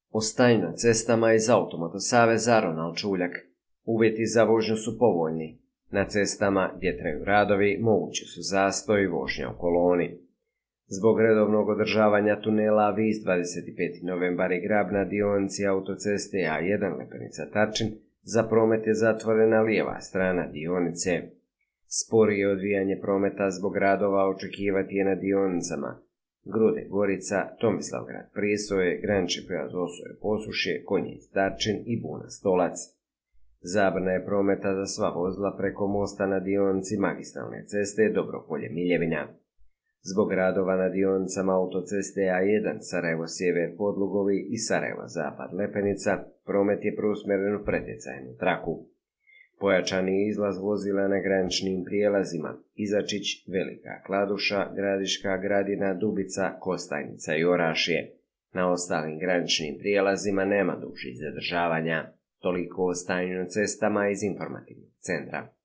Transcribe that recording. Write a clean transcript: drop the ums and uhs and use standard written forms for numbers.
O stanju na cestama iz Automoto saveza Ronald Čuljak. Uvjeti za vožnju su povoljni. Na cestama gdje traju radovi mogući su zastoj i vožnja u koloni. Zbog redovnog održavanja tunela Vis 25. novembar i Grab na dionici autoceste A1 Lepenica-Tarčin za promet je zatvorena lijeva strana dionice. Sporije odvijanje prometa zbog radova očekivati je na dionicama Grude Gorica, Tomislavgrad Prisoje, Granči prijelaz Osoje Posušje, Konjic Tarčin i Buna Stolac. Zabrana je prometa za sva vozila preko mosta na dionici magistralne ceste Dobropolje Miljevina. Zbog radova na dionicama autoceste A1 Sarajevo Sjever Podlugovi i Sarajevo Zapad Lepenica promet je preusmjeren u pretjecajnu traku. Pojačani izlaz vozila na graničnim prijelazima Izačić, Velika Kladuša, Gradiška, Gradina, Dubica, Kostajnica i Orašje. Na ostalim graničnim prijelazima nema dužih zadržavanja. Toliko o stanju na cestama iz informativnog centra.